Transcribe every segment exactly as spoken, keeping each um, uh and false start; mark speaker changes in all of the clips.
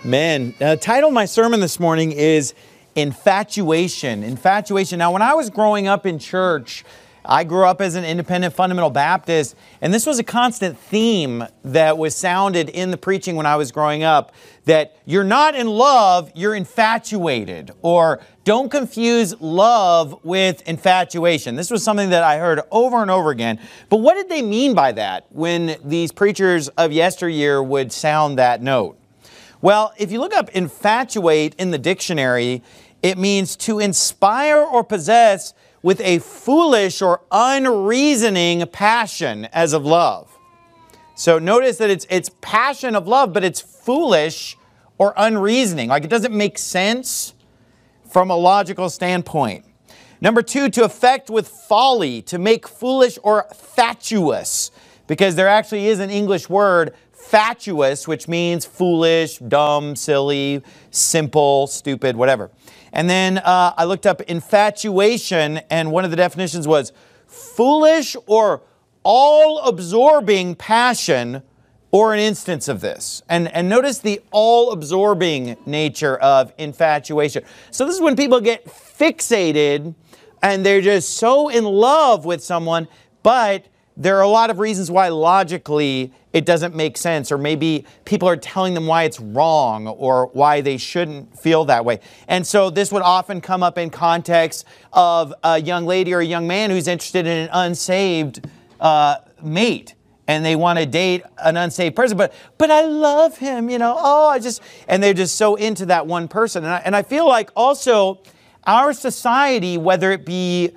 Speaker 1: Man, the title of my sermon this morning is Infatuation. Infatuation. Now, when I was growing up in church, I grew up as an independent fundamental Baptist, and this was a constant theme that was sounded in the preaching when I was growing up, that you're not in love, you're infatuated, or don't confuse love with infatuation. This was something that I heard over and over again. But what did they mean by that when these preachers of yesteryear would sound that note? Well, if you look up infatuate in the dictionary, it means to inspire or possess with a foolish or unreasoning passion as of love. So notice that it's it's passion of love, but it's foolish or unreasoning. Like it doesn't make sense from a logical standpoint. Number two, to affect with folly, to make foolish or fatuous, because there actually is an English word, fatuous, which means foolish, dumb, silly, simple, stupid, whatever. And then uh, I looked up infatuation, and one of the definitions was foolish or all-absorbing passion, or an instance of this. And, and notice the all-absorbing nature of infatuation. So this is when people get fixated and they're just so in love with someone, but there are a lot of reasons why logically it doesn't make sense, or maybe people are telling them why it's wrong or why they shouldn't feel that way. And so this would often come up in context of a young lady or a young man who's interested in an unsaved uh, mate, and they want to date an unsaved person, but but I love him, you know, oh, I just, and they're just so into that one person. And I, and I feel like also our society, whether it be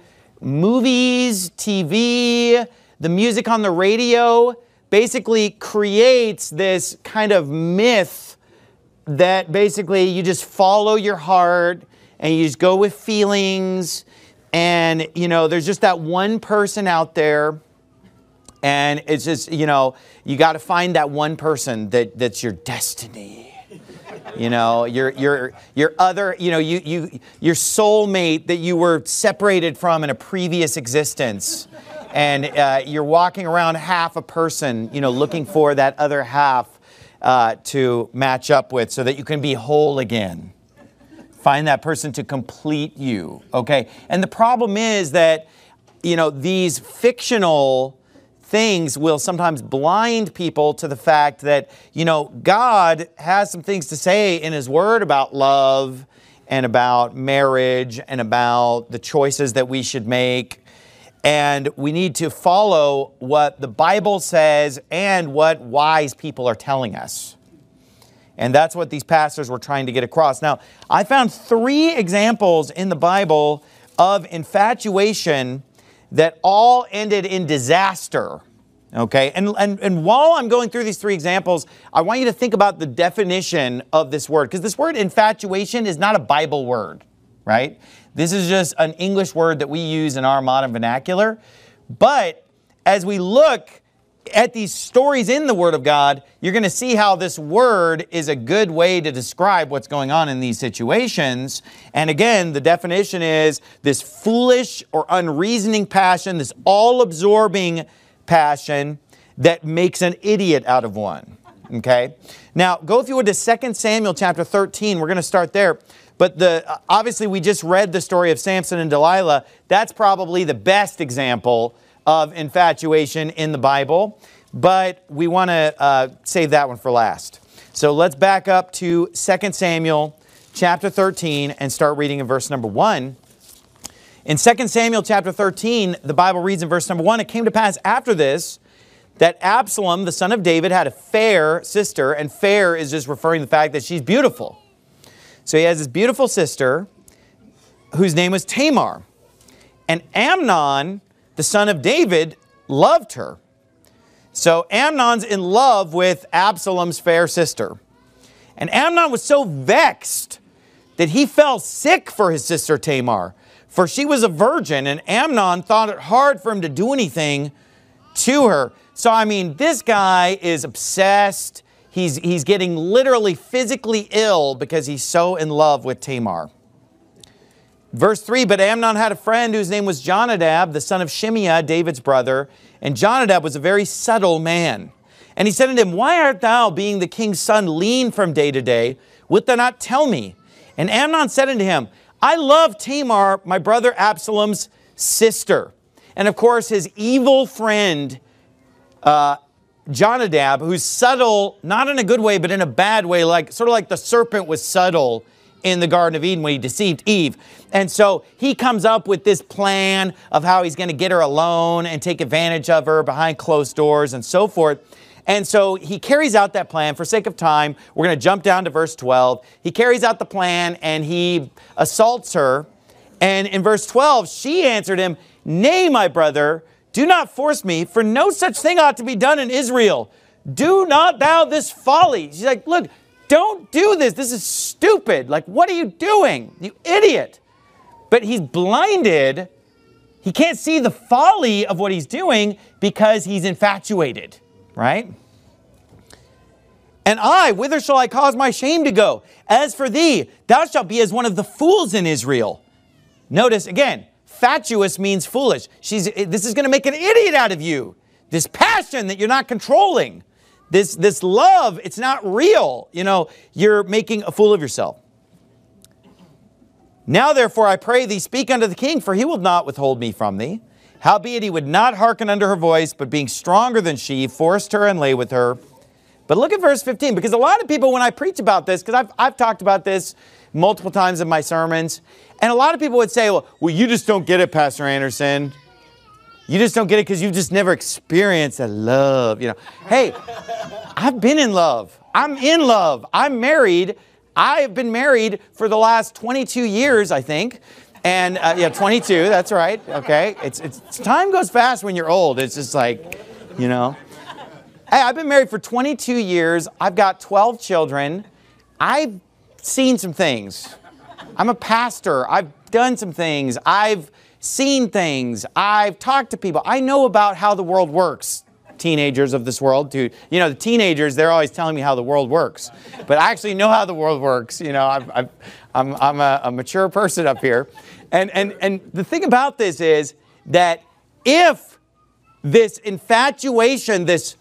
Speaker 1: movies, T V, the music on the radio, basically creates this kind of myth that basically you just follow your heart and you just go with feelings, and you know there's just that one person out there, and it's just, you know, you got to find that one person that that's your destiny. You know, your your your other, you know, you you your soulmate that you were separated from in a previous existence. And uh, you're walking around half a person, you know, looking for that other half uh, to match up with so that you can be whole again. Find that person to complete you, okay? And the problem is that, you know, these fictional things will sometimes blind people to the fact that, you know, God has some things to say in His Word about love and about marriage and about the choices that we should make. And we need to follow what the Bible says and what wise people are telling us. And that's what these pastors were trying to get across. Now, I found three examples in the Bible of infatuation that all ended in disaster. Okay? And, and, and while I'm going through these three examples, I want you to think about the definition of this word. Because this word infatuation is not a Bible word, right? This is just an English word that we use in our modern vernacular. But as we look at these stories in the Word of God, you're going to see how this word is a good way to describe what's going on in these situations. And again, the definition is this foolish or unreasoning passion, this all-absorbing passion that makes an idiot out of one. Okay? Now, go if you would to Second Samuel chapter thirteen. We're going to start there. But the obviously we just read the story of Samson and Delilah. That's probably the best example of infatuation in the Bible. But we want to uh, save that one for last. So let's back up to Second Samuel chapter thirteen and start reading in verse number one. In Second Samuel chapter thirteen, the Bible reads in verse number one, "It came to pass after this that Absalom, the son of David, had a fair sister," and fair is just referring to the fact that she's beautiful. So he has this beautiful sister whose name was Tamar. And Amnon, the son of David, loved her. So Amnon's in love with Absalom's fair sister. And Amnon was so vexed that he fell sick for his sister Tamar, for she was a virgin, and Amnon thought it hard for him to do anything to her. So, I mean, this guy is obsessed. He's, he's getting literally physically ill because he's so in love with Tamar. Verse three, "But Amnon had a friend whose name was Jonadab, the son of Shimeah, David's brother. And Jonadab was a very subtle man. And he said unto him, why art thou, being the king's son, lean from day to day? Wilt thou not tell me? And Amnon said unto him, I love Tamar, my brother Absalom's sister. And of course, his evil friend, uh, Jonadab, who's subtle, not in a good way, but in a bad way, like sort of like the serpent was subtle in the Garden of Eden when he deceived Eve. And so he comes up with this plan of how he's going to get her alone and take advantage of her behind closed doors and so forth. And so he carries out that plan. For sake of time, we're going to jump down to verse twelve. He carries out the plan and he assaults her. And in verse twelve, she answered him, nay, my brother, do not force me, for no such thing ought to be done in Israel. Do not thou this folly. She's like, look, don't do this. This is stupid. Like, what are you doing? You idiot. But he's blinded. He can't see the folly of what he's doing because he's infatuated, right? And I, whither shall I cause my shame to go? As for thee, thou shalt be as one of the fools in Israel. Notice again, fatuous means foolish. She's, this is going to make an idiot out of you. This passion that you're not controlling. This, this love, it's not real. You know, you're making a fool of yourself. Now therefore I pray thee, speak unto the king, for he will not withhold me from thee. Howbeit he would not hearken unto her voice, but being stronger than she, forced her and lay with her. But look at verse fifteen, because a lot of people, when I preach about this, because I've, I've talked about this multiple times in my sermons, and a lot of people would say, well, well you just don't get it, Pastor Anderson. You just don't get it because you've just never experienced a love. You know, hey, I've been in love. I'm in love. I'm married. I've been married for the last twenty-two years, I think. And uh, yeah, twenty-two, that's right. Okay. It's, it's, time goes fast when you're old. It's just like, you know. Hey, I've been married for twenty-two years. I've got twelve children. I've seen some things. I'm a pastor. I've done some things. I've seen things. I've talked to people. I know about how the world works. Teenagers of this world, too. You know, the teenagers, they're always telling me how the world works. But I actually know how the world works. You know, I've, I've, I'm, I'm a, a mature person up here. And, and, and the thing about this is that if this infatuation, this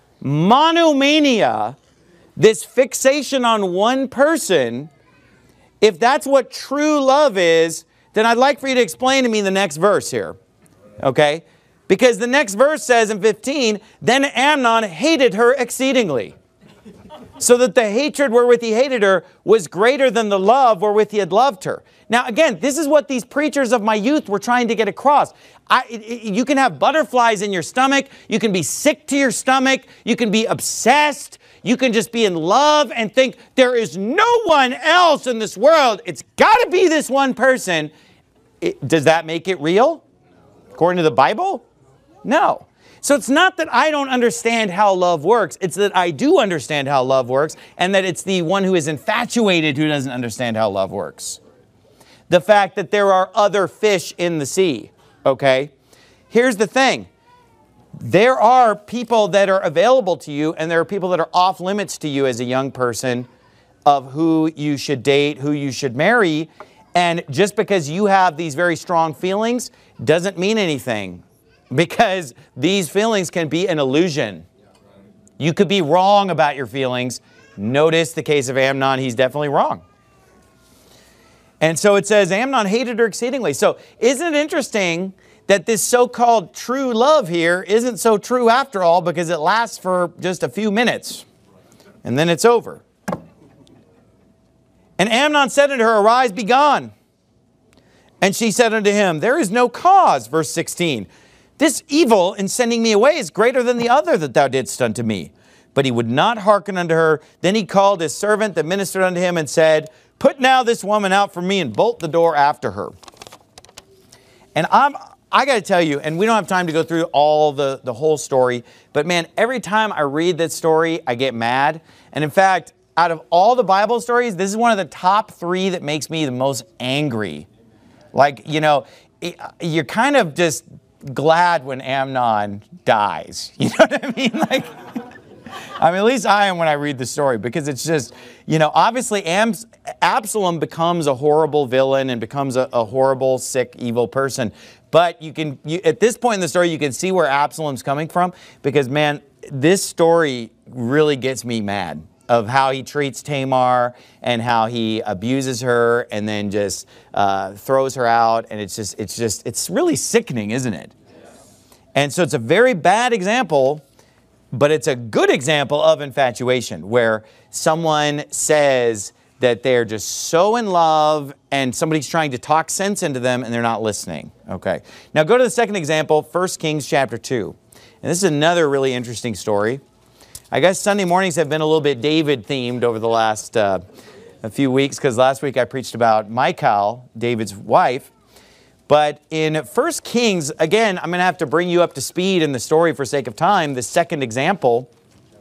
Speaker 1: monomania, this fixation on one person, if that's what true love is, then I'd like for you to explain to me the next verse here. Okay? Because the next verse says in fifteen, then Amnon hated her exceedingly, so that the hatred wherewith he hated her was greater than the love wherewith he had loved her. Now again, this is what these preachers of my youth were trying to get across. I, it, you can have butterflies in your stomach. You can be sick to your stomach. You can be obsessed. You can just be in love and think there is no one else in this world. It's got to be this one person. It, does that make it real? According to the Bible? No. So it's not that I don't understand how love works. It's that I do understand how love works, and that it's the one who is infatuated who doesn't understand how love works. The fact that there are other fish in the sea, okay? Here's the thing. There are people that are available to you, and there are people that are off limits to you as a young person of who you should date, who you should marry. And just because you have these very strong feelings doesn't mean anything, because these feelings can be an illusion. You could be wrong about your feelings. Notice the case of Amnon, he's definitely wrong. And so it says Amnon hated her exceedingly. So isn't it interesting that this so-called true love here isn't so true after all, because it lasts for just a few minutes and then it's over. And Amnon said unto her, arise, be gone. And she said unto him, there is no cause, verse sixteen. This evil in sending me away is greater than the other that thou didst unto me. But he would not hearken unto her. Then he called his servant that ministered unto him and said, put now this woman out from me and bolt the door after her. And I'm, I got to tell you, and we don't have time to go through all the, the whole story, but man, every time I read that story, I get mad. And in fact, out of all the Bible stories, this is one of the top three that makes me the most angry. Like, you know, it, you're kind of just glad when Amnon dies. You know what I mean? Like, I mean, at least I am when I read the story, because it's just, you know, obviously Am- Absalom becomes a horrible villain and becomes a, a horrible, sick, evil person. But you can, you, at this point in the story, you can see where Absalom's coming from, because, man, this story really gets me mad of how he treats Tamar and how he abuses her and then just uh, throws her out. And it's just, it's just, it's really sickening, isn't it? And so it's a very bad example, but it's a good example of infatuation, where someone says that they're just so in love and somebody's trying to talk sense into them and they're not listening. Okay. Now go to the second example, First Kings chapter two. And this is another really interesting story. I guess Sunday mornings have been a little bit David themed over the last uh, a few weeks, because last week I preached about Michal, David's wife. But in First Kings, again, I'm going to have to bring you up to speed in the story for sake of time, the second example.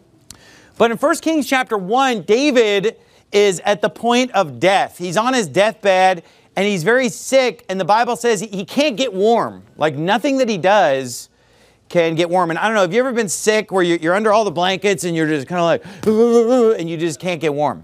Speaker 1: But in First Kings chapter one, David is at the point of death. He's on his deathbed and he's very sick. And the Bible says he can't get warm. Like nothing that he does can get warm. And I don't know, have you ever been sick where you're under all the blankets and you're just kind of like, and you just can't get warm?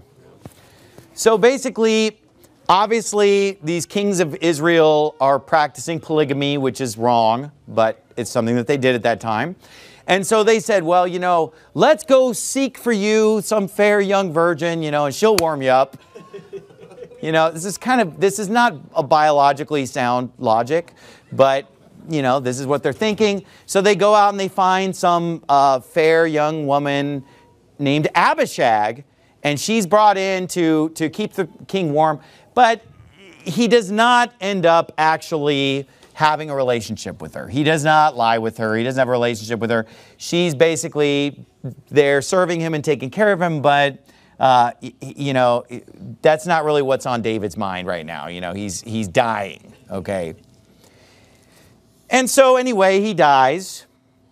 Speaker 1: So basically, obviously, these kings of Israel are practicing polygamy, which is wrong, but it's something that they did at that time. And so they said, well, you know, let's go seek for you some fair young virgin, you know, and she'll warm you up. You know, this is kind of, this is not a biologically sound logic, but, you know, this is what they're thinking. So they go out and they find some uh, fair young woman named Abishag, and she's brought in to, to keep the king warm. But he does not end up actually having a relationship with her. He does not lie with her. He doesn't have a relationship with her. She's basically there serving him and taking care of him, but uh, you know, that's not really what's on David's mind right now. You know, he's he's dying, okay? And so anyway, he dies.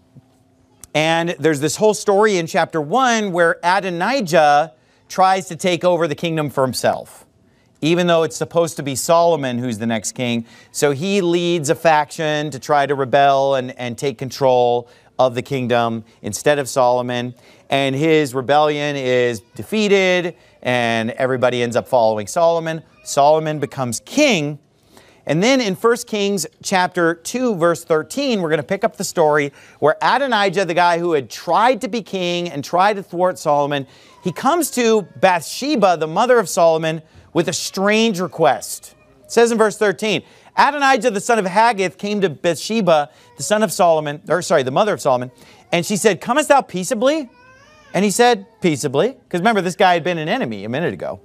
Speaker 1: And there's this whole story in chapter one where Adonijah tries to take over the kingdom for himself, even though it's supposed to be Solomon who's the next king. So he leads a faction to try to rebel and, and take control of the kingdom instead of Solomon. And his rebellion is defeated and everybody ends up following Solomon. Solomon becomes king. And then in First Kings chapter two, verse thirteen, we're going to pick up the story where Adonijah, the guy who had tried to be king and tried to thwart Solomon, he comes to Bathsheba, the mother of Solomon, with a strange request. It says in verse thirteen, Adonijah, the son of Haggith, came to Bathsheba, the son of Solomon, or sorry, the mother of Solomon, and she said, comest thou peaceably? And he said, peaceably, because remember, this guy had been an enemy a minute ago.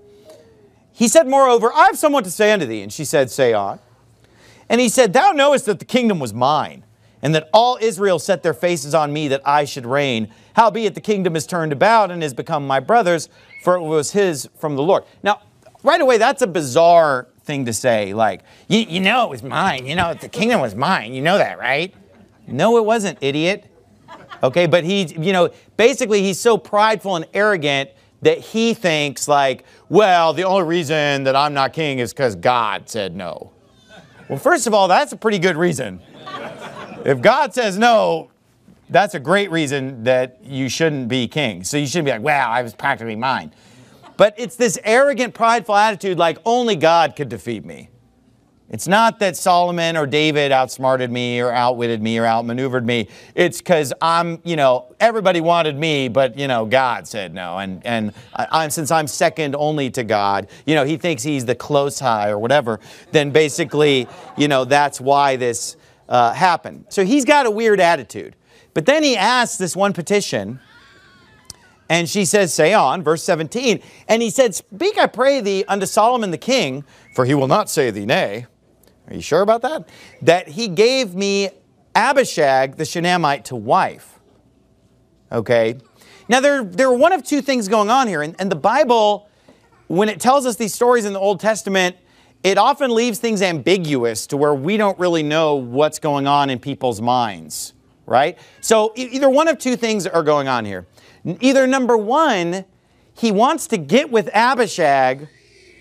Speaker 1: He said, moreover, I have somewhat to say unto thee. And she said, say on. And he said, thou knowest that the kingdom was mine, and that all Israel set their faces on me that I should reign. Howbeit the kingdom is turned about and is become my brother's, for it was his from the Lord. Now, right away, that's a bizarre thing to say. Like, you, you know it was mine. You know, the kingdom was mine. You know that, right? No, it wasn't, idiot. Okay, but he, you know, basically he's so prideful and arrogant that he thinks like, well, the only reason that I'm not king is because God said no. Well, first of all, that's a pretty good reason. If God says no, that's a great reason that you shouldn't be king. So you shouldn't be like, well, I was practically mine. But it's this arrogant, prideful attitude like only God could defeat me. It's not that Solomon or David outsmarted me or outwitted me or outmaneuvered me. It's because I'm, you know, everybody wanted me, but, you know, God said no. And, and I, I'm, since I'm second only to God, you know, he thinks he's the close high or whatever, then basically, you know, that's why this uh, happened. So he's got a weird attitude. But then he asks this one petition, and she says, say on, verse seventeen, and he said, speak, I pray thee, unto Solomon the king, for he will not say thee nay. Are you sure about that? That he gave me Abishag the Shunammite to wife. Okay. Now there, there are one of two things going on here. And, and the Bible, when it tells us these stories in the Old Testament, it often leaves things ambiguous to where we don't really know what's going on in people's minds. Right? So e- either one of two things are going on here. Either number one, he wants to get with Abishag,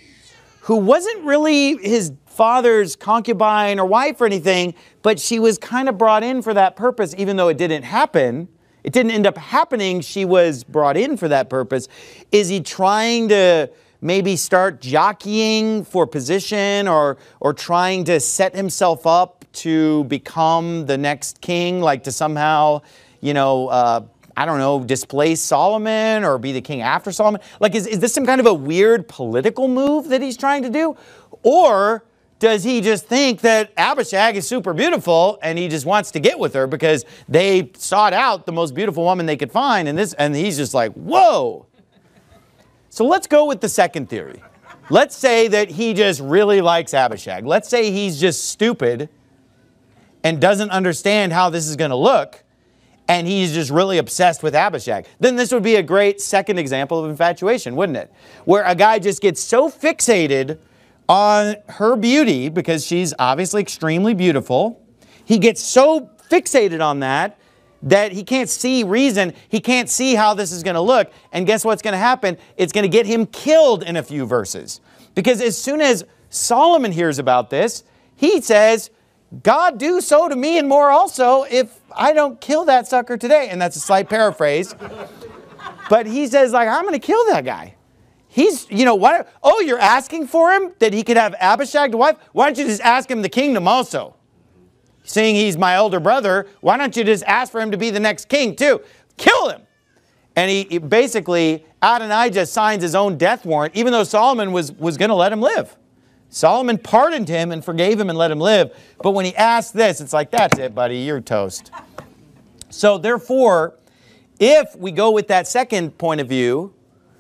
Speaker 1: who wasn't really his father's concubine or wife or anything, but she was kind of brought in for that purpose, even though it didn't happen. It didn't end up happening. She was brought in for that purpose. Is he trying to maybe start jockeying for position or, or trying to set himself up to become the next king, like to somehow, you know, uh, I don't know, displace Solomon or be the king after Solomon? Like, is, is this some kind of a weird political move that he's trying to do? Or does he just think that Abishag is super beautiful and he just wants to get with her because they sought out the most beautiful woman they could find, and this, and he's just like, whoa. So let's go with the second theory. Let's say that he just really likes Abishag. Let's say he's just stupid and doesn't understand how this is going to look, and he's just really obsessed with Abishag. Then this would be a great second example of infatuation, wouldn't it? Where a guy just gets so fixated on her beauty, because she's obviously extremely beautiful. He gets so fixated on that that he can't see reason. He can't see how this is going to look. And guess what's going to happen? It's going to get him killed in a few verses. Because as soon as Solomon hears about this, he says, God do so to me and more also if I don't kill that sucker today. And that's a slight paraphrase. But he says, like, I'm going to kill that guy. He's, you know, what? Oh, you're asking for him that he could have Abishag to wife? Why don't you just ask him the kingdom also? Seeing he's my older brother, why don't you just ask for him to be the next king too? Kill him. And he, he basically, Adonijah signs his own death warrant, even though Solomon was, was going to let him live. Solomon pardoned him and forgave him and let him live. But when he asked this, it's like, that's it, buddy, you're toast. So therefore, if we go with that second point of view,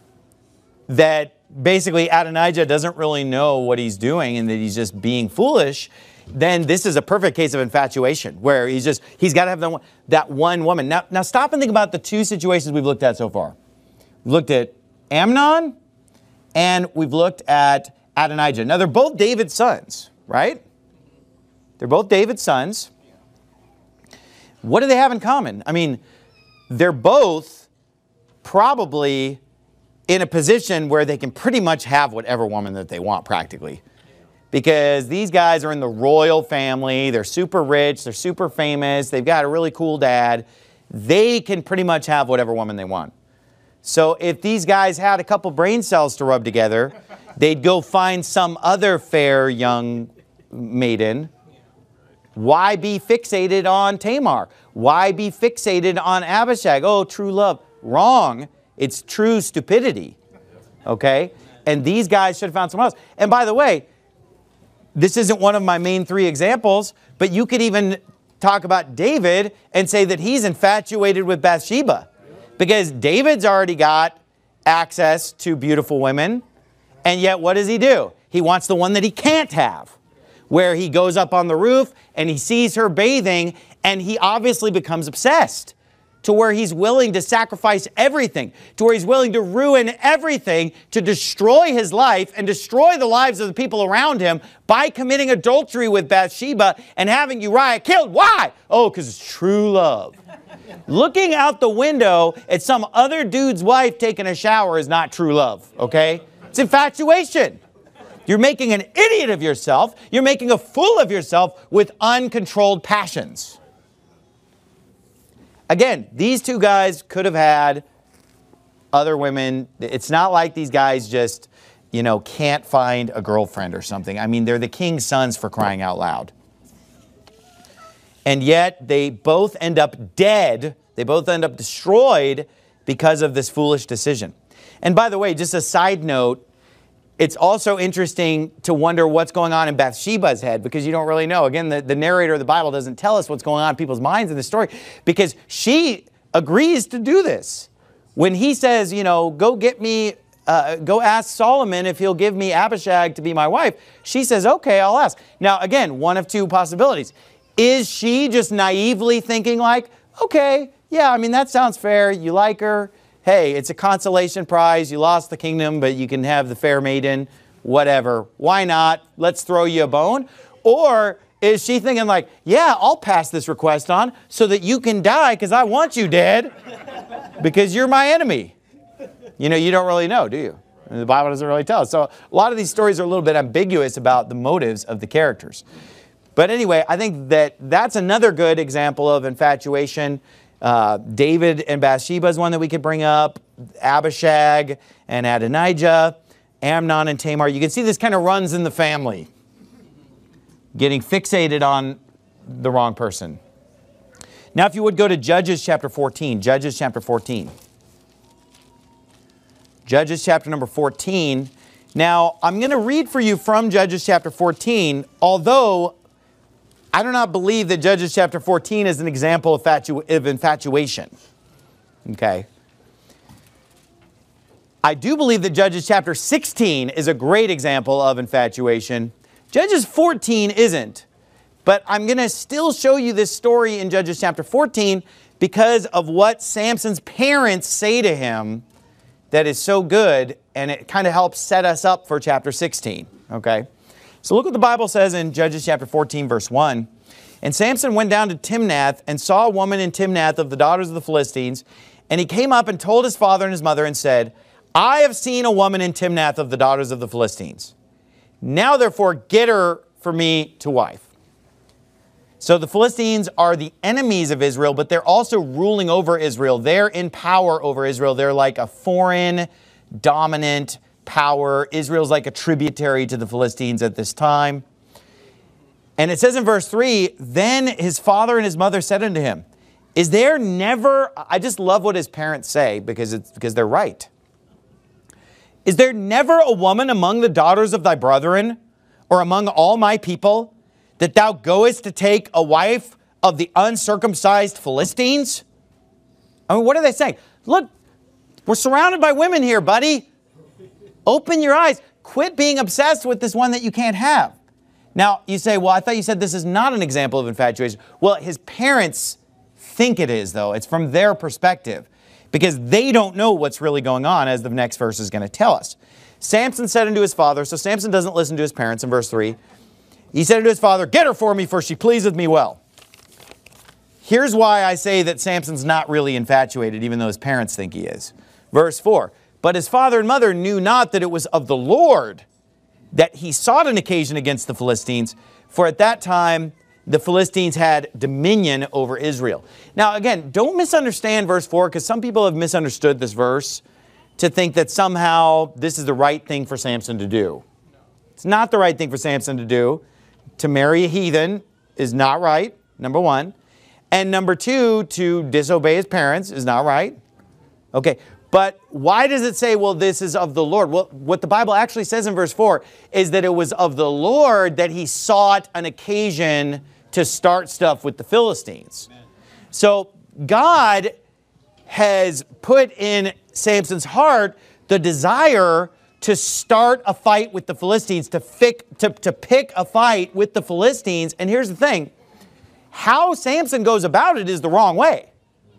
Speaker 1: that basically Adonijah doesn't really know what he's doing and that he's just being foolish, then this is a perfect case of infatuation where he's just, he's got to have that one, that one woman. Now, now stop and think about the two situations we've looked at so far. We've looked at Amnon and we've looked at Adonijah. Now they're both David's sons, right? They're both David's sons. What do they have in common? I mean, they're both probably in a position where they can pretty much have whatever woman that they want practically. Because these guys are in the royal family, they're super rich, they're super famous, they've got a really cool dad. They can pretty much have whatever woman they want. So if these guys had a couple brain cells to rub together, they'd go find some other fair young maiden. Why be fixated on Tamar? Why be fixated on Abishag? Oh, true love. Wrong. It's true stupidity, okay? And these guys should have found someone else. And by the way, this isn't one of my main three examples, but you could even talk about David and say that he's infatuated with Bathsheba. Because David's already got access to beautiful women, and yet what does he do? He wants the one that he can't have, where he goes up on the roof and he sees her bathing, and he obviously becomes obsessed. To where he's willing to sacrifice everything, to where he's willing to ruin everything, to destroy his life and destroy the lives of the people around him by committing adultery with Bathsheba and having Uriah killed. Why? Oh, because it's true love. Looking out the window at some other dude's wife taking a shower is not true love, okay? It's infatuation. You're making an idiot of yourself. You're making a fool of yourself with uncontrolled passions. Again, these two guys could have had other women. It's not like these guys just, you know, can't find a girlfriend or something. I mean, they're the king's sons, for crying out loud. And yet they both end up dead. They both end up destroyed because of this foolish decision. And by the way, just a side note, it's also interesting to wonder what's going on in Bathsheba's head, because you don't really know. Again, the, the narrator of the Bible doesn't tell us what's going on in people's minds in the story, because she agrees to do this. When he says, you know, go get me, uh, go ask Solomon if he'll give me Abishag to be my wife, she says, okay, I'll ask. Now, again, one of two possibilities. Is she just naively thinking like, okay, yeah, I mean, that sounds fair. You like her. Hey, it's a consolation prize. You lost the kingdom, but you can have the fair maiden, whatever. Why not? Let's throw you a bone. Or is she thinking like, yeah, I'll pass this request on so that you can die because I want you dead because you're my enemy. You know, you don't really know, do you? The Bible doesn't really tell us. So a lot of these stories are a little bit ambiguous about the motives of the characters. But anyway, I think that that's another good example of infatuation. Uh, David and Bathsheba is one that we could bring up. Abishag and Adonijah. Amnon and Tamar. You can see this kind of runs in the family. Getting fixated on the wrong person. Now if you would go to Judges chapter fourteen. Judges chapter fourteen. Judges chapter number fourteen. Now I'm going to read for you from Judges chapter fourteen, although I do not believe that Judges chapter fourteen is an example of, fatu of infatuation. Okay. I do believe that Judges chapter sixteen is a great example of infatuation. Judges fourteen isn't. But I'm going to still show you this story in Judges chapter fourteen because of what Samson's parents say to him that is so good, and it kind of helps set us up for chapter sixteen. Okay? So look what the Bible says in Judges chapter fourteen, verse one. And Samson went down to Timnath and saw a woman in Timnath of the daughters of the Philistines. And he came up and told his father and his mother and said, I have seen a woman in Timnath of the daughters of the Philistines. Now therefore get her for me to wife. So the Philistines are the enemies of Israel, but they're also ruling over Israel. They're in power over Israel. They're like a foreign, dominant power. Israel's like a tributary to the Philistines at this time. And it says in verse three, then his father and his mother said unto him, is there never, I just love what his parents say because it's because they're right. Is there never a woman among the daughters of thy brethren or among all my people that thou goest to take a wife of the uncircumcised Philistines? I mean, what are they saying? Look, we're surrounded by women here, buddy. Open your eyes. Quit being obsessed with this one that you can't have. Now, you say, well, I thought you said this is not an example of infatuation. Well, his parents think it is, though. It's from their perspective because they don't know what's really going on, as the next verse is going to tell us. Samson said unto his father, so Samson doesn't listen to his parents in verse three. He said unto his father, get her for me, for she pleaseth me well. Here's why I say that Samson's not really infatuated, even though his parents think he is. Verse four, but his father and mother knew not that it was of the Lord that he sought an occasion against the Philistines, for at that time the Philistines had dominion over Israel. Now again, don't misunderstand verse four, because some people have misunderstood this verse to think that somehow this is the right thing for Samson to do. It's not the right thing for Samson to do. To marry a heathen is not right, number one. And number two, to disobey his parents is not right. Okay, but why does it say, well, this is of the Lord? Well, what the Bible actually says in verse four is that it was of the Lord that he sought an occasion to start stuff with the Philistines. Amen. So God has put in Samson's heart the desire to start a fight with the Philistines, to, fic, to, to pick a fight with the Philistines. And here's the thing. How Samson goes about it is the wrong way.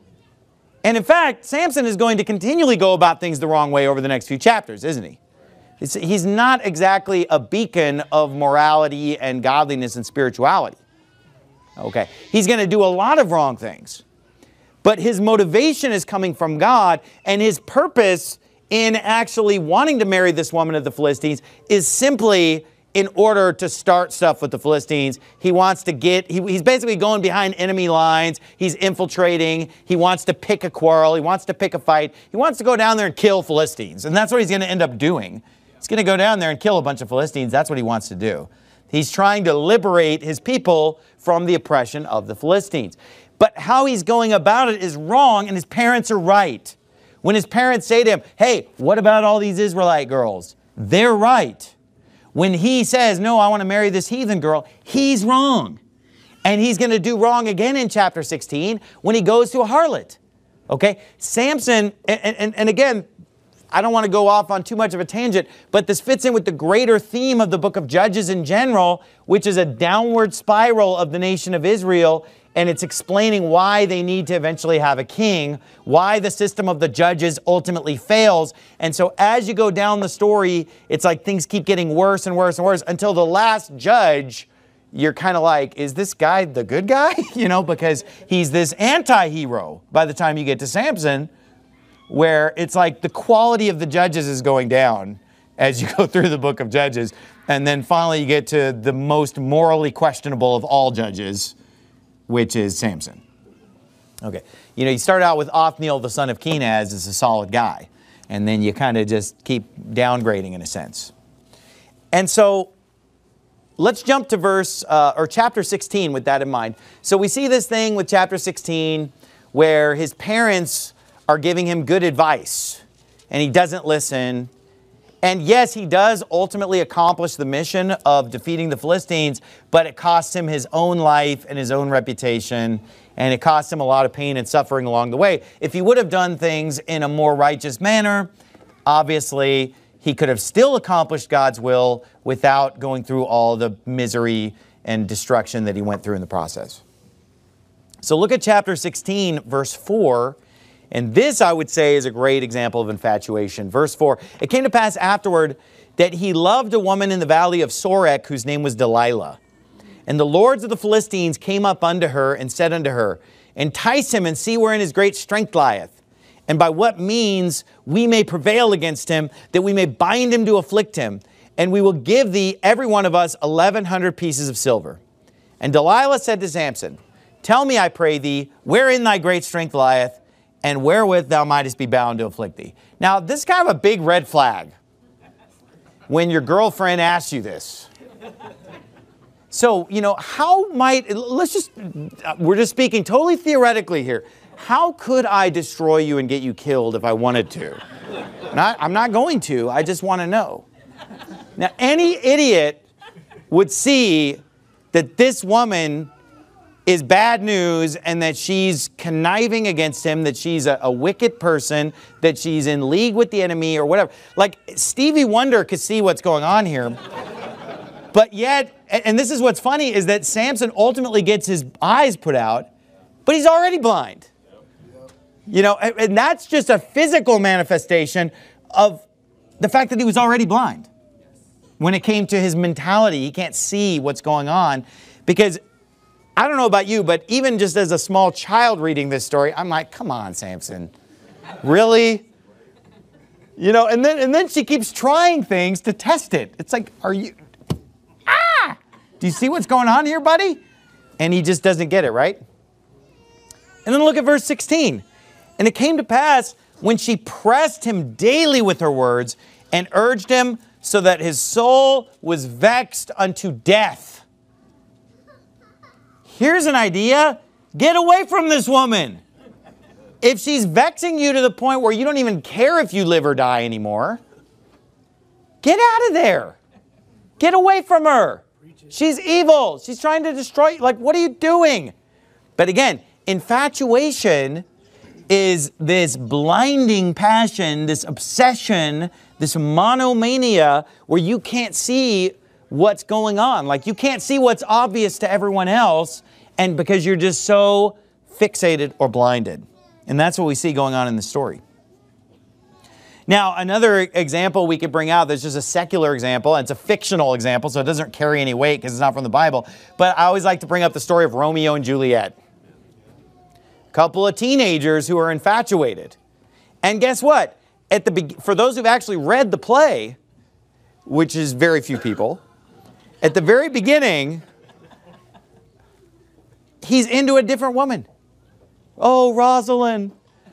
Speaker 1: And in fact, Samson is going to continually go about things the wrong way over the next few chapters, isn't he? It's, he's not exactly a beacon of morality and godliness and spirituality. Okay. He's going to do a lot of wrong things. But his motivation is coming from God, and his purpose in actually wanting to marry this woman of the Philistines is simply in order to start stuff with the Philistines. He wants to get, he, he's basically going behind enemy lines. He's infiltrating. He wants to pick a quarrel. He wants to pick a fight. He wants to go down there and kill Philistines. And that's what he's going to end up doing. He's going to go down there and kill a bunch of Philistines. That's what he wants to do. He's trying to liberate his people from the oppression of the Philistines. But how he's going about it is wrong, and his parents are right. When his parents say to him, hey, what about all these Israelite girls? They're right. When he says, no, I want to marry this heathen girl, he's wrong. And he's going to do wrong again in chapter sixteen when he goes to a harlot. Okay? Samson, and, and, and again, I don't want to go off on too much of a tangent, but this fits in with the greater theme of the book of Judges in general, which is a downward spiral of the nation of Israel. And it's explaining why they need to eventually have a king, why the system of the judges ultimately fails. And so as you go down the story, it's like things keep getting worse and worse and worse until the last judge, you're kind of like, is this guy the good guy? You know, because he's this anti-hero by the time you get to Samson, where it's like the quality of the judges is going down as you go through the book of Judges. And then finally you get to the most morally questionable of all judges, which is Samson. Okay. You know, you start out with Othniel, the son of Kenaz, as a solid guy. And then you kind of just keep downgrading in a sense. And so let's jump to verse, uh, or chapter sixteen with that in mind. So we see this thing with chapter sixteen where his parents are giving him good advice. And he doesn't listen. And yes, he does ultimately accomplish the mission of defeating the Philistines, but it costs him his own life and his own reputation, and it costs him a lot of pain and suffering along the way. If he would have done things in a more righteous manner, obviously he could have still accomplished God's will without going through all the misery and destruction that he went through in the process. So look at chapter sixteen, verse four. And this, I would say, is a great example of infatuation. Verse four, it came to pass afterward that he loved a woman in the valley of Sorek, whose name was Delilah. And the lords of the Philistines came up unto her and said unto her, entice him and see wherein his great strength lieth, and by what means we may prevail against him, that we may bind him to afflict him, and we will give thee, every one of us, eleven hundred pieces of silver. And Delilah said to Samson, tell me, I pray thee, wherein thy great strength lieth, and wherewith thou mightest be bound to afflict thee. Now, this is kind of a big red flag when your girlfriend asks you this. So, you know, how might, let's just, we're just speaking totally theoretically here. How could I destroy you and get you killed if I wanted to? Not, I'm not going to, I just want to know. Now, any idiot would see that this woman is bad news and that she's conniving against him, that she's a, a wicked person, that she's in league with the enemy or whatever. Like Stevie Wonder could see what's going on here. But yet, and this is what's funny, is that Samson ultimately gets his eyes put out, but he's already blind. You know, and, and that's just a physical manifestation of the fact that he was already blind. When it came to his mentality, he can't see what's going on because I don't know about you, but even just as a small child reading this story, I'm like, come on, Samson. Really? You know, and then and then she keeps trying things to test it. It's like, are you, ah! Do you see what's going on here, buddy? And he just doesn't get it, right? And then look at verse sixteen. And it came to pass when she pressed him daily with her words and urged him so that his soul was vexed unto death. Here's an idea. Get away from this woman. If she's vexing you to the point where you don't even care if you live or die anymore, get out of there. Get away from her. She's evil. She's trying to destroy you. Like, what are you doing? But again, infatuation is this blinding passion, this obsession, this monomania where you can't see what's going on. Like you can't see what's obvious to everyone else, and because you're just so fixated or blinded. And that's what we see going on in the story. Now, another example we could bring out, there's just a secular example, and it's a fictional example, so it doesn't carry any weight because it's not from the Bible. But I always like to bring up the story of Romeo and Juliet. A couple of teenagers who are infatuated. And guess what? At the be- for those who've actually read the play, which is very few people, at the very beginning, he's into a different woman. Oh, Rosalind.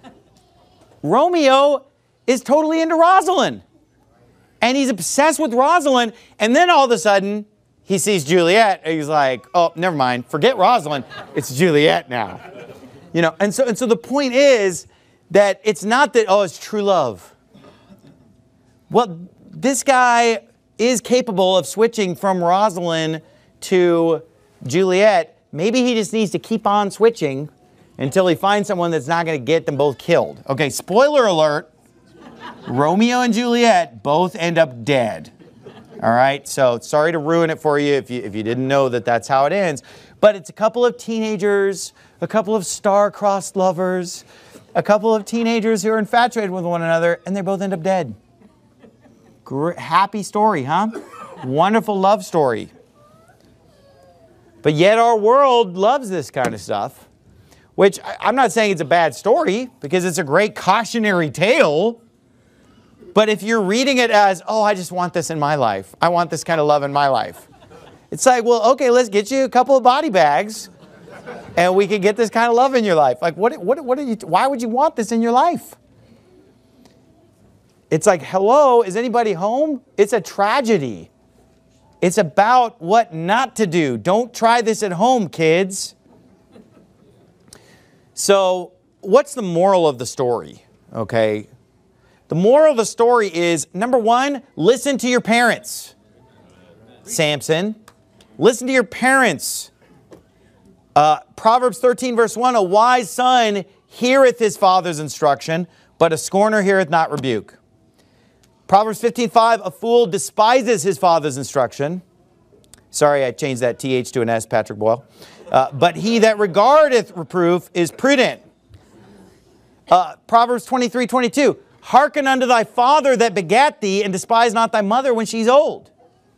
Speaker 1: Romeo is totally into Rosalind. And he's obsessed with Rosalind. And then all of a sudden, he sees Juliet. And he's like, oh, never mind. Forget Rosalind. It's Juliet now. You know, and so, and so the point is that it's not that, oh, it's true love. Well, this guy is capable of switching from Rosalind to Juliet. Maybe he just needs to keep on switching until he finds someone that's not going to get them both killed. Okay, spoiler alert. Romeo and Juliet both end up dead. All right, so sorry to ruin it for you if you, if you didn't know that that's how it ends. But it's a couple of teenagers, a couple of star-crossed lovers, a couple of teenagers who are infatuated with one another, and they both end up dead. Great, happy story, huh? Wonderful love story. But yet our world loves this kind of stuff, which I'm not saying it's a bad story because it's a great cautionary tale. But if you're reading it as, oh, I just want this in my life. I want this kind of love in my life. It's like, well, okay, let's get you a couple of body bags And we can get this kind of love in your life. Like, what, what, what are you, why would you want this in your life? It's like, hello, is anybody home? It's a tragedy. It's about what not to do. Don't try this at home, kids. So, what's the moral of the story? Okay. The moral of the story is, number one, listen to your parents. Samson, listen to your parents. Uh, Proverbs thirteen verse one, a wise son heareth his father's instruction, but a scorner heareth not rebuke. Proverbs fifteen five, a fool despises his father's instruction. Sorry, I changed that T H to an S, Patrick Boyle. Uh, but he that regardeth reproof is prudent. Uh, Proverbs twenty-three twenty-two, hearken unto thy father that begat thee, and despise not thy mother when she's old.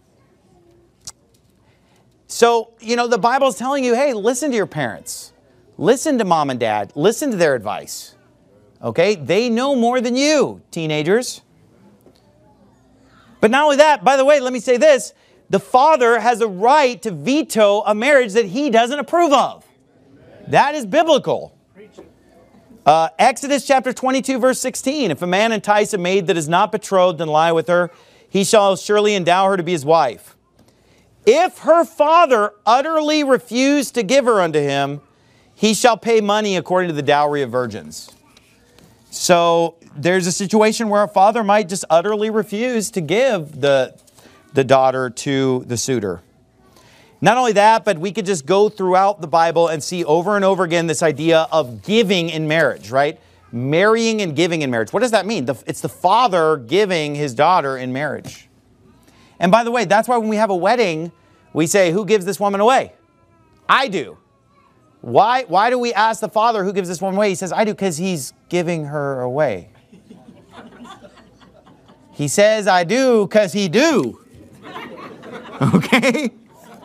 Speaker 1: So, you know, the Bible's telling you, hey, listen to your parents. Listen to mom and dad. Listen to their advice. Okay? They know more than you, teenagers. But not only that, by the way, let me say this. The father has a right to veto a marriage that he doesn't approve of. That is biblical. Uh, Exodus chapter twenty-two, verse sixteen. If a man entice a maid that is not betrothed and lie with her, he shall surely endow her to be his wife. If her father utterly refuse to give her unto him, he shall pay money according to the dowry of virgins. So there's a situation where a father might just utterly refuse to give the, the daughter to the suitor. Not only that, but we could just go throughout the Bible and see over and over again this idea of giving in marriage, right? Marrying and giving in marriage. What does that mean? The, it's the father giving his daughter in marriage. And by the way, that's why when we have a wedding, we say, who gives this woman away? I do. Why, why do we ask the father who gives this woman away? He says, I do, because he's giving her away. He says, I do, because he do. Okay?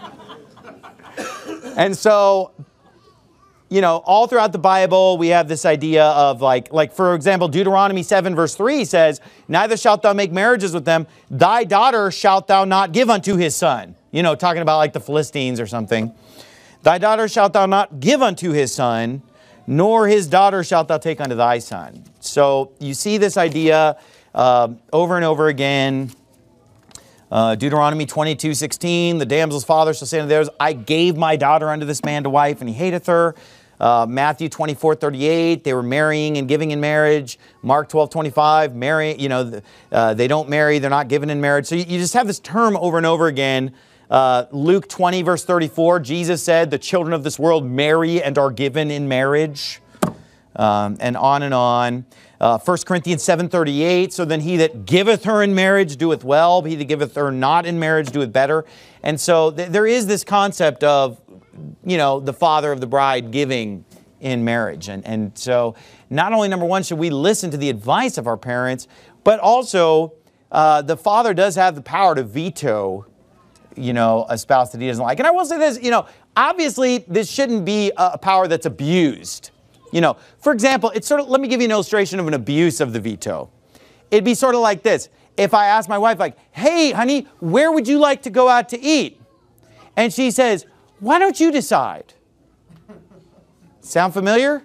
Speaker 1: And so, you know, all throughout the Bible, we have this idea of like, like for example, Deuteronomy seven verse three says, neither shalt thou make marriages with them. Thy daughter shalt thou not give unto his son. You know, talking about like the Philistines or something. Thy daughter shalt thou not give unto his son, nor his daughter shalt thou take unto thy son. So you see this idea uh, over and over again. Uh, Deuteronomy twenty-two sixteen, the damsel's father shall say unto theirs, I gave my daughter unto this man to wife, and he hateth her. Uh, Matthew twenty-four thirty-eight, they were marrying and giving in marriage. Mark twelve twenty-five, marry, you know, uh, they don't marry, they're not given in marriage. So you, you just have this term over and over again. Uh, Luke twenty verse thirty-four, Jesus said, the children of this world marry and are given in marriage. Um, and on and on. Uh, First Corinthians seven thirty-eight, so then he that giveth her in marriage doeth well, but he that giveth her not in marriage doeth better. And so th there is this concept of, you know, the father of the bride giving in marriage. And, and so not only, number one, should we listen to the advice of our parents, but also uh, the father does have the power to veto, you know, a spouse that he doesn't like. And I will say this, you know, obviously this shouldn't be a power that's abused. You know, for example, it's sort of, let me give you an illustration of an abuse of the veto. It'd be sort of like this. If I ask my wife, like, hey, honey, where would you like to go out to eat? And she says, why don't you decide? Sound familiar?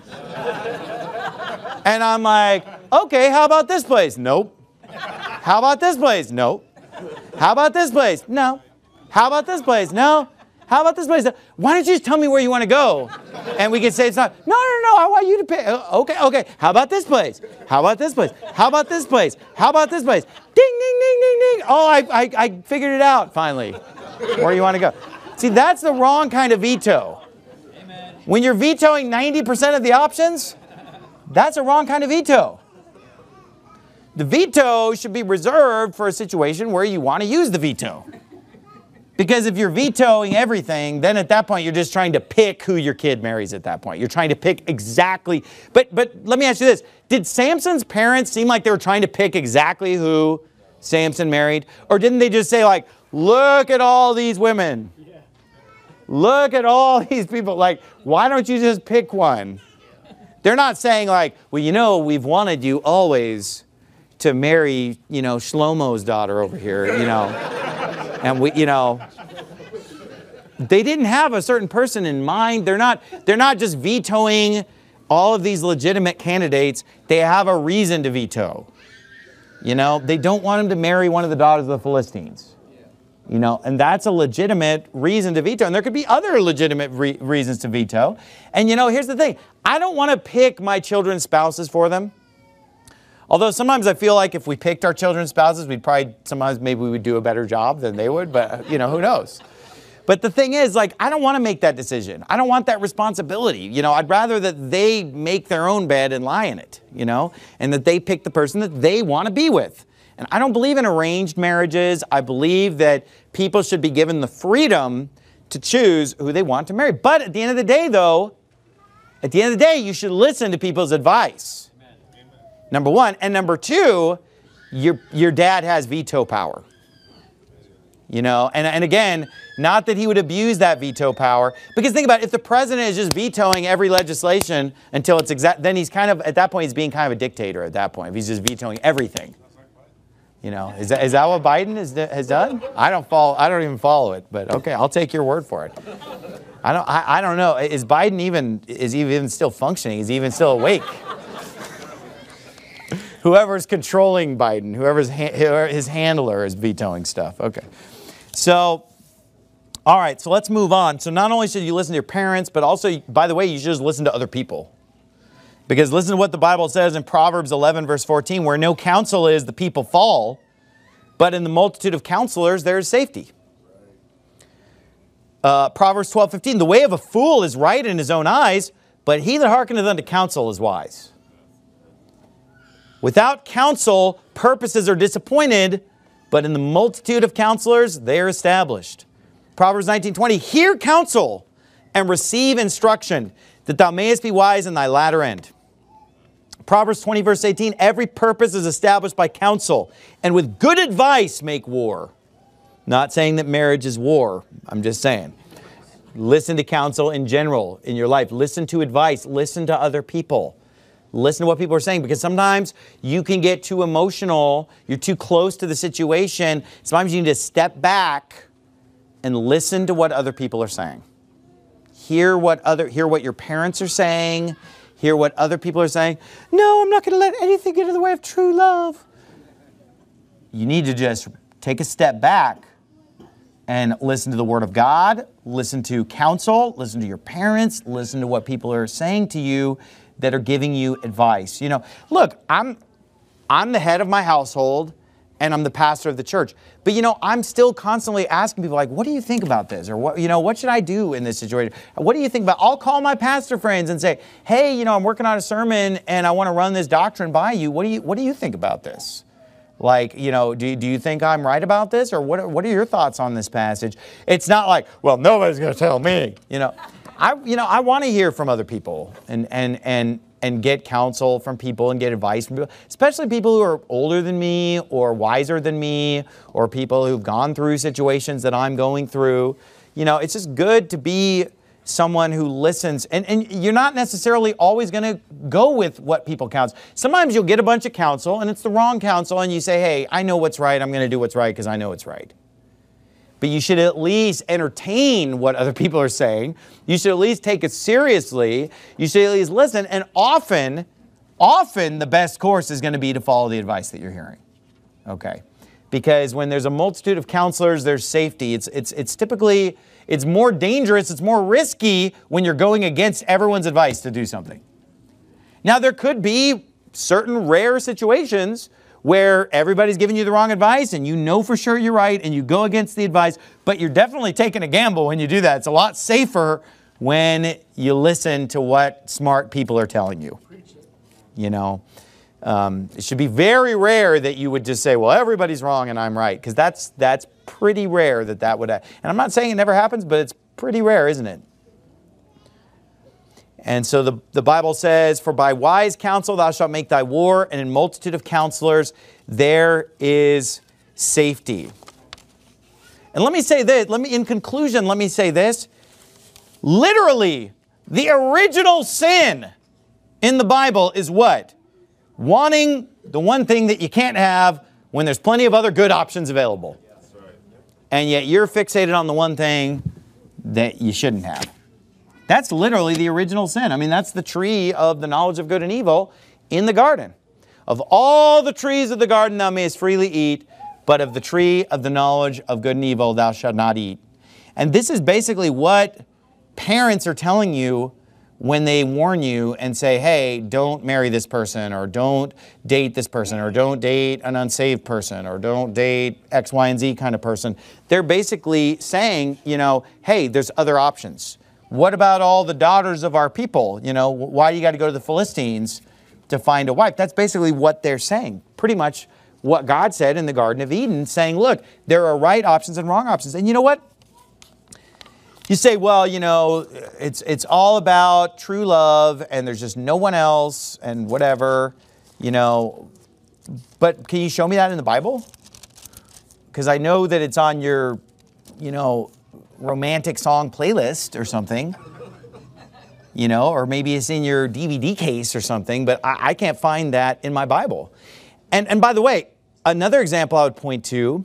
Speaker 1: And I'm like, okay, how about this place? Nope. How about this place? Nope. How about this place? No. How about this place? No. How about this place? Why don't you just tell me where you want to go? And we can say it's not, no, no, no, I want you to pay. Okay, okay. How about this place? How about this place? How about this place? How about this place? Ding, ding, ding, ding, ding. Oh, I, I, I figured it out, finally. Where you want to go. See, that's the wrong kind of veto. Amen. When you're vetoing ninety percent of the options, that's a wrong kind of veto. The veto should be reserved for a situation where you want to use the veto. Because if you're vetoing everything, then at that point you're just trying to pick who your kid marries at that point. You're trying to pick exactly. But, but let me ask you this. Did Samson's parents seem like they were trying to pick exactly who Samson married? Or didn't they just say like, look at all these women. Look at all these people. Like, why don't you just pick one? They're not saying like, well, you know, we've wanted you always to marry, you know, Shlomo's daughter over here, you know. And we, you know, They didn't have a certain person in mind. They're not, they're not just vetoing all of these legitimate candidates. They have a reason to veto. You know, they don't want him to marry one of the daughters of the Philistines. You know, and that's a legitimate reason to veto. And there could be other legitimate re reasons to veto. And you know, here's the thing. I don't want to pick my children's spouses for them. Although sometimes I feel like if we picked our children's spouses, we'd probably, sometimes maybe we would do a better job than they would. But, you know, who knows? But the thing is, like, I don't want to make that decision. I don't want that responsibility. You know, I'd rather that they make their own bed and lie in it, you know, and that they pick the person that they want to be with. And I don't believe in arranged marriages. I believe that people should be given the freedom to choose who they want to marry. But at the end of the day, though, at the end of the day, you should listen to people's advice. Amen. Number one. And number two, your, your dad has veto power. You know, and, and again, not that he would abuse that veto power. Because think about it, if the president is just vetoing every legislation until it's exact, then he's kind of, at that point, he's being kind of a dictator at that point. If he's just vetoing everything. You know, is that, is that what Biden has, has done? I don't follow, I don't even follow it, but okay, I'll take your word for it. I don't, I, I don't know. Is Biden even, is he even still functioning? Is he even still awake? Whoever's controlling Biden, whoever's ha whoever his handler is vetoing stuff. Okay. So, all right, so let's move on. So not only should you listen to your parents, but also, by the way, you should just listen to other people. Because listen to what the Bible says in Proverbs eleven, verse fourteen, where no counsel is, the people fall, but in the multitude of counselors, there is safety. Uh, Proverbs twelve, fifteen, the way of a fool is right in his own eyes, but he that hearkeneth unto counsel is wise. Without counsel, purposes are disappointed, but in the multitude of counselors, they are established. Proverbs nineteen, twenty, hear counsel and receive instruction, that thou mayest be wise in thy latter end. Proverbs twenty, verse eighteen, every purpose is established by counsel, and with good advice make war. Not saying that marriage is war. I'm just saying. Listen to counsel in general in your life. Listen to advice. Listen to other people. Listen to what people are saying, because sometimes you can get too emotional. You're too close to the situation. Sometimes you need to step back and listen to what other people are saying. Hear what other, hear what your parents are saying. Hear what other people are saying. No, I'm not going to let anything get in the way of true love. You need to just take a step back and listen to the Word of God. Listen to counsel. Listen to your parents. Listen to what people are saying to you that are giving you advice. You know, look, I'm, I'm the head of my household and I'm the pastor of the church. But, you know, I'm still constantly asking people like, what do you think about this? Or, what, you know, what should I do in this situation? What do you think about? I'll call my pastor friends and say, hey, you know, I'm working on a sermon and I want to run this doctrine by you. What do you, what do you think about this? Like, you know, do, do you think I'm right about this? Or what, what are your thoughts on this passage? It's not like, well, nobody's going to tell me, you know. I, you know, I want to hear from other people and, and, and, and get counsel from people and get advice from people, especially people who are older than me or wiser than me or people who've gone through situations that I'm going through. You know, it's just good to be someone who listens. And, and you're not necessarily always going to go with what people counsel. Sometimes you'll get a bunch of counsel and it's the wrong counsel and you say, hey, I know what's right. I'm going to do what's right because I know it's right. But you should at least entertain what other people are saying. You should at least take it seriously. You should at least listen. And often, often the best course is going to be to follow the advice that you're hearing. Okay? Because when there's a multitude of counselors, there's safety. It's, it's, it's typically, it's more dangerous, it's more risky when you're going against everyone's advice to do something. Now, there could be certain rare situations where everybody's giving you the wrong advice and you know for sure you're right and you go against the advice, but you're definitely taking a gamble when you do that. It's a lot safer when you listen to what smart people are telling you. You know, um, it should be very rare that you would just say, well, everybody's wrong and I'm right, because that's, that's pretty rare that that would happen. And I'm not saying it never happens, but it's pretty rare, isn't it? And so the, the Bible says, for by wise counsel thou shalt make thy war, and in multitude of counselors there is safety. And let me say this, let me, in conclusion, let me say this. Literally, the original sin in the Bible is what? Wanting the one thing that you can't have when there's plenty of other good options available. And yet you're fixated on the one thing that you shouldn't have. That's literally the original sin. I mean, that's the tree of the knowledge of good and evil in the garden. Of all the trees of the garden thou mayest freely eat, but of the tree of the knowledge of good and evil thou shalt not eat. And this is basically what parents are telling you when they warn you and say, hey, don't marry this person, or don't date this person, or don't date an unsaved person, or don't date X, Y, and Z kind of person. They're basically saying, you know, hey, there's other options. What about all the daughters of our people? You know, why do you got to go to the Philistines to find a wife? That's basically what they're saying. Pretty much what God said in the Garden of Eden, saying, look, there are right options and wrong options. And you know what? You say, well, you know, it's it's all about true love and there's just no one else and whatever, you know. But can you show me that in the Bible? Because I know that it's on your, you know, romantic song playlist or something, you know, or maybe it's in your D V D case or something, but I, I can't find that in my Bible. And, and by the way, another example I would point to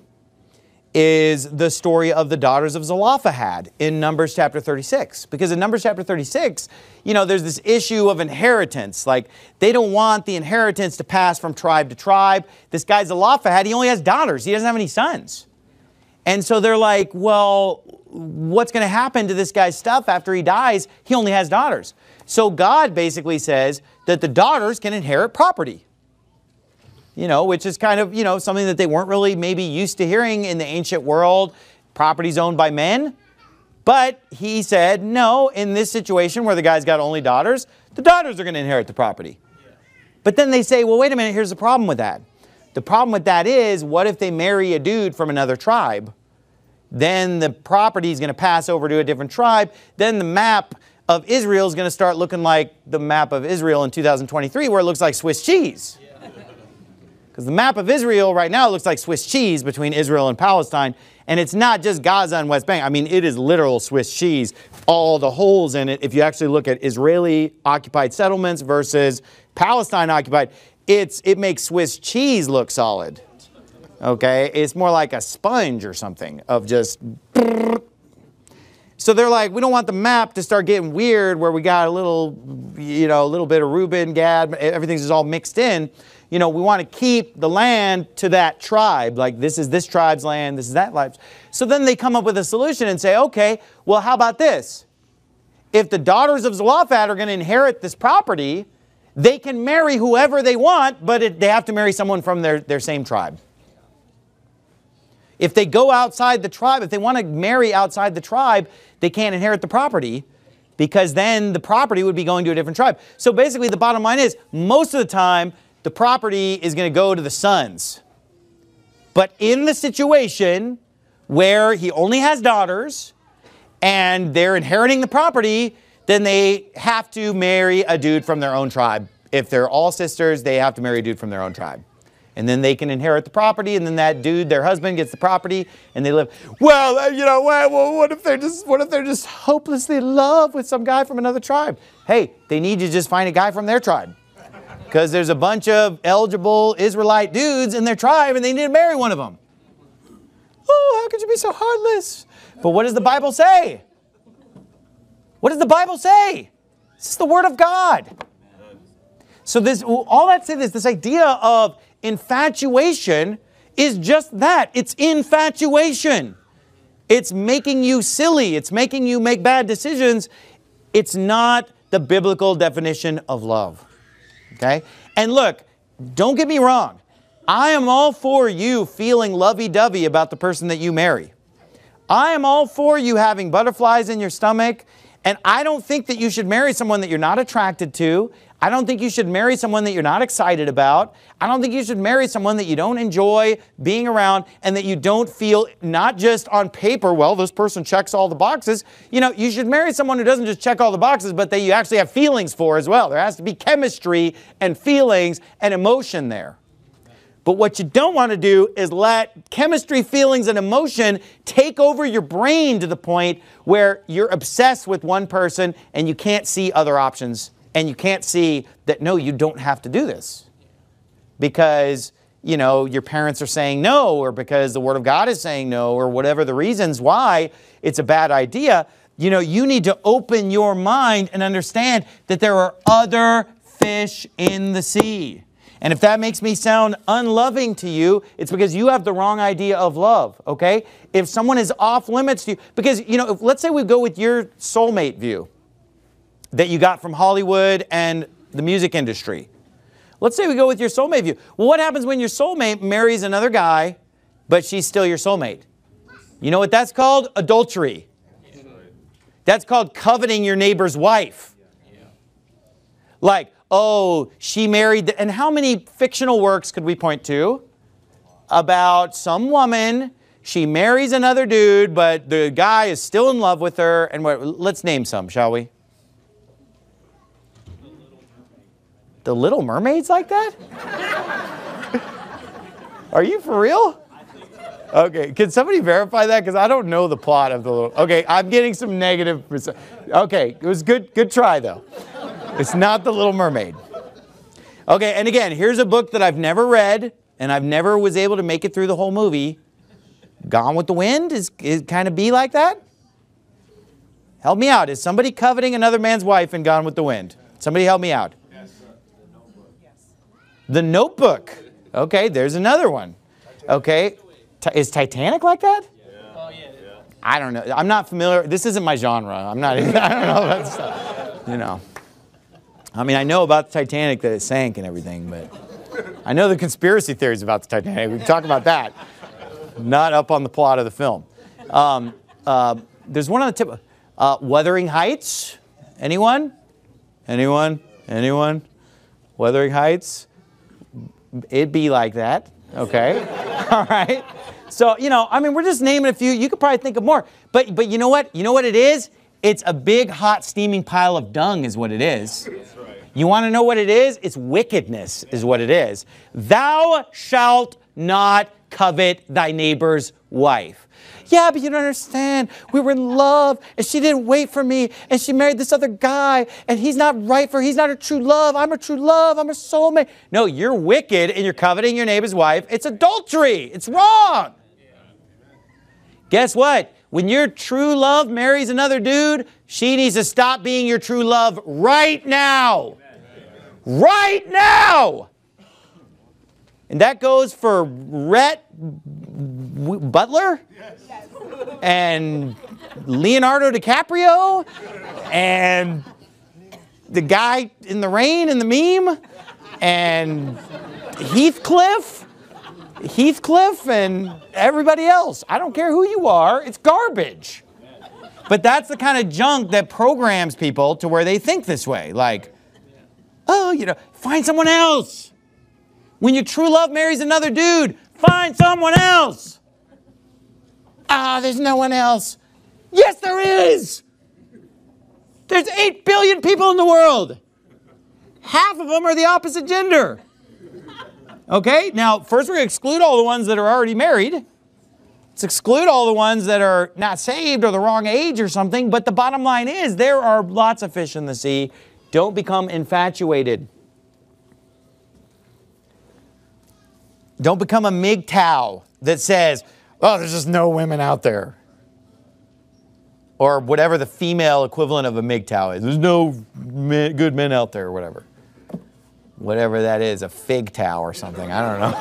Speaker 1: is the story of the daughters of Zelophehad in Numbers chapter thirty-six. Because in Numbers chapter thirty-six, you know, there's this issue of inheritance. Like, they don't want the inheritance to pass from tribe to tribe. This guy Zelophehad, he only has daughters. He doesn't have any sons. And so they're like, well, what's going to happen to this guy's stuff after he dies? He only has daughters. So God basically says that the daughters can inherit property. You know, which is kind of, you know, something that they weren't really maybe used to hearing in the ancient world. Property's owned by men. But he said, no, in this situation where the guy's got only daughters, the daughters are going to inherit the property. Yeah. But then they say, well, wait a minute, here's the problem with that. The problem with that is, what if they marry a dude from another tribe? Then the property is going to pass over to a different tribe. Then the map of Israel is going to start looking like the map of Israel in two thousand twenty-three, where it looks like Swiss cheese. Because the map of Israel right now looks like Swiss cheese between Israel and Palestine. And it's not just Gaza and West Bank. I mean, it is literal Swiss cheese. All the holes in it, if you actually look at Israeli-occupied settlements versus Palestine-occupied, it's it makes Swiss cheese look solid. Okay? It's more like a sponge or something of just... So they're like, we don't want the map to start getting weird where we got a little, you know, a little bit of Reuben, Gad, everything's just all mixed in. You know, we want to keep the land to that tribe. Like, this is this tribe's land, this is that tribe's. So then they come up with a solution and say, okay, well, how about this? If the daughters of Zelophehad are going to inherit this property, they can marry whoever they want, but it, they have to marry someone from their, their same tribe. If they go outside the tribe, if they want to marry outside the tribe, they can't inherit the property, because then the property would be going to a different tribe. So basically the bottom line is, most of the time, the property is going to go to the sons. But in the situation where he only has daughters and they're inheriting the property, then they have to marry a dude from their own tribe. If they're all sisters, they have to marry a dude from their own tribe. And then they can inherit the property, and then that dude, their husband, gets the property, and they live. Well, you know, well, what if they're just, what if they're just hopelessly in love with some guy from another tribe? Hey, they need to just find a guy from their tribe. Because there's a bunch of eligible Israelite dudes in their tribe and they need to marry one of them. Oh, how could you be so heartless? But what does the Bible say? What does the Bible say? This is the Word of God. So this, all that said is this idea of infatuation is just that. It's infatuation. It's making you silly. It's making you make bad decisions. It's not the biblical definition of love. Okay? And look, don't get me wrong. I am all for you feeling lovey-dovey about the person that you marry. I am all for you having butterflies in your stomach. And I don't think that you should marry someone that you're not attracted to. I don't think you should marry someone that you're not excited about. I don't think you should marry someone that you don't enjoy being around and that you don't feel, not just on paper, well, this person checks all the boxes. You know, you should marry someone who doesn't just check all the boxes, but that you actually have feelings for as well. There has to be chemistry and feelings and emotion there. But what you don't want to do is let chemistry, feelings, and emotion take over your brain to the point where you're obsessed with one person and you can't see other options. And you can't see that, no, you don't have to do this. Because, you know, your parents are saying no, or because the Word of God is saying no, or whatever the reasons why it's a bad idea. you know, you need to open your mind and understand that there are other fish in the sea. And if that makes me sound unloving to you, it's because you have the wrong idea of love, okay? If someone is off limits to you, because, you know, if, let's say we go with your soulmate view that you got from Hollywood and the music industry. Let's say we go with your soulmate view. Well, what happens when your soulmate marries another guy, but she's still your soulmate? You know what that's called? Adultery. That's called coveting your neighbor's wife. Like, oh, she married, the, and how many fictional works could we point to about some woman, she marries another dude, but the guy is still in love with her, and what, let's name some, shall we? The Little Mermaid's like that? Are you for real? Okay, can somebody verify that? Because I don't know the plot of the little... Okay, I'm getting some negative... Okay, it was good, good try, though. It's not The Little Mermaid. Okay, and again, here's a book that I've never read, and I've never was able to make it through the whole movie. Gone with the Wind is, is kind of be like that? Help me out. Is somebody coveting another man's wife in Gone with the Wind? Somebody help me out.
Speaker 2: Yes, sir. The Notebook. Yes.
Speaker 1: The Notebook. Okay, there's another one. Okay. T- is Titanic like that?
Speaker 2: Yeah. Oh, yeah. yeah.
Speaker 1: I don't know. I'm not familiar. This isn't my genre. I'm not, I don't know about stuff. You know. I mean, I know about the Titanic that it sank and everything, but I know the conspiracy theories about the Titanic. We can talk about that. Not up on the plot of the film. Um, uh, there's one on the tip. Uh, Wuthering Heights. Anyone? Anyone? Anyone? Wuthering Heights. It'd be like that. Okay. All right. So, you know, I mean, we're just naming a few. You could probably think of more. But but you know what? You know what it is? It's a big, hot, steaming pile of dung is what it is.
Speaker 2: That's right.
Speaker 1: You want to know what it is? It's wickedness is what it is. Thou shalt not covet thy neighbor's wife. Yeah, but you don't understand. We were in love, and she didn't wait for me, and she married this other guy, and he's not right for her. He's not her true love. I'm her true love. I'm her soulmate. No, you're wicked, and you're coveting your neighbor's wife. It's adultery. It's wrong. Guess what? When your true love marries another dude, she needs to stop being your true love right now. Right now. And that goes for Rhett Butler and Leonardo DiCaprio and the guy in the rain in the meme and Heathcliff, Heathcliff and everybody else. I don't care who you are. It's garbage. But that's the kind of junk that programs people to where they think this way. Like, oh, you know, find someone else. When your true love marries another dude, find someone else. Ah, there's no one else. Yes, there is. There's eight billion people in the world. Half of them are the opposite gender. Okay, now first we're going to exclude all the ones that are already married. Let's exclude all the ones that are not saved or the wrong age or something. But the bottom line is there are lots of fish in the sea. Don't become infatuated. Don't become a M G T O W that says, oh, there's just no women out there. Or whatever the female equivalent of a M G T O W is. There's no men, good men out there or whatever. Whatever that is, a fig towel or something. I don't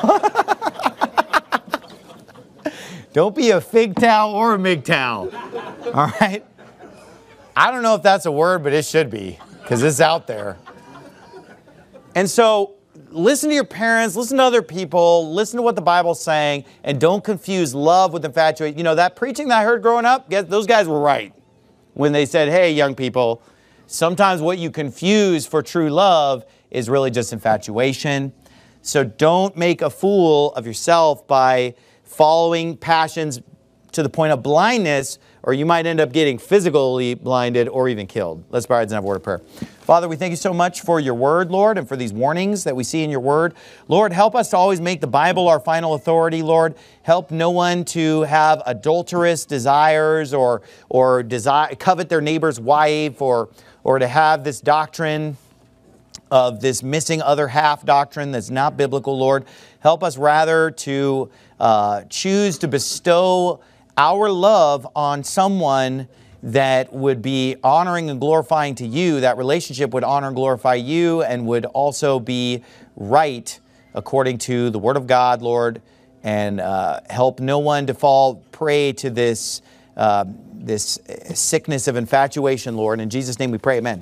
Speaker 1: know. Don't be a fig towel or a M G T O W. All right? I don't know if that's a word, but it should be because it's out there. And so, listen to your parents, listen to other people, listen to what the Bible's saying, and don't confuse love with infatuation. You know, that preaching that I heard growing up, those guys were right when they said, hey, young people, sometimes what you confuse for true love is really just infatuation. So don't make a fool of yourself by following passions to the point of blindness, or you might end up getting physically blinded or even killed. Let's bow our heads and have a word of prayer. Father, we thank you so much for your word, Lord, and for these warnings that we see in your word. Lord, help us to always make the Bible our final authority, Lord. Help no one to have adulterous desires or, or desire, covet their neighbor's wife or, or to have this doctrine of this missing other half doctrine that's not biblical, Lord. Help us rather to uh, choose to bestow our love on someone that would be honoring and glorifying to you. That relationship would honor and glorify you and would also be right according to the Word of God, Lord, and uh, help no one to fall prey to this, uh, this sickness of infatuation, Lord. In Jesus' name we pray, amen.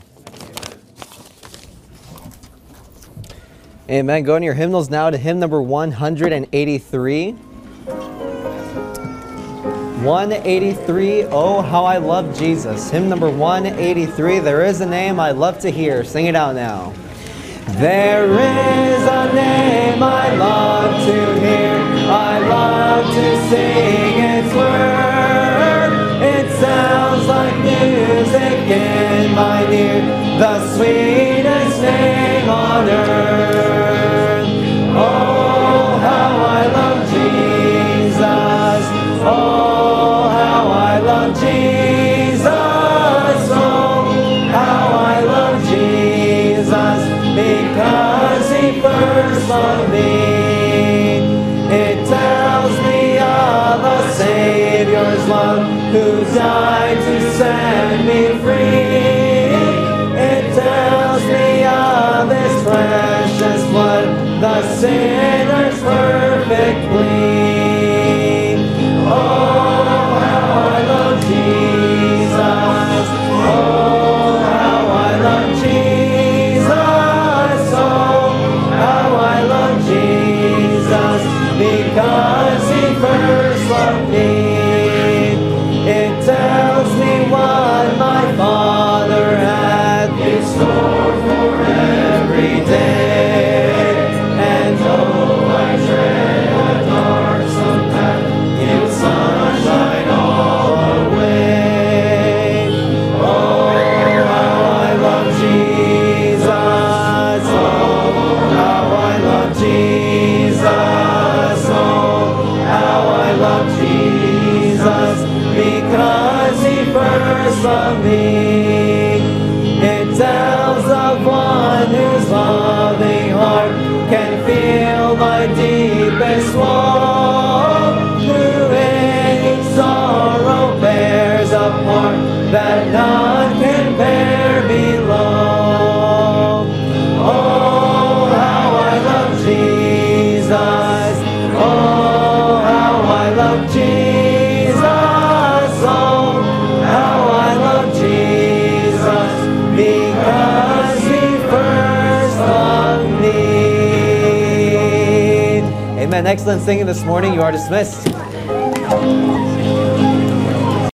Speaker 3: Amen. Go in your hymnals now to hymn number one eighty-three. one eighty-three, Oh, How I Love Jesus. Hymn number one eighty-three, There is a Name I Love to Hear. Sing it out now. There is a name I love to hear, I love to sing its word. It sounds like music in my ear, the sweetest name on earth. Oh, how I love Jesus. Oh, how I love Jesus. Oh, how I love Jesus, because He first loved me. It tells me of a Savior's love who died to set me free. It tells me of His precious blood, the sinner's perfect plea. Oh, how I love Jesus. Oh, how I love Jesus. Oh, how I love Jesus, because He first loved me. It tells me what my Father hath in store for every day. And though I tread a darksome path, give sunshine all the way. Oh, how I love Jesus. Oh, how I love Jesus. Oh, how I love Jesus, because He first loved me. It tells of one whose loving heart can feel my deepest woe, who in sorrow bears a part that none can bear below. Oh, how I love Jesus. Oh, how I love Jesus. Oh, how I love Jesus, because He first loved me. Amen. Excellent singing this morning. You are dismissed.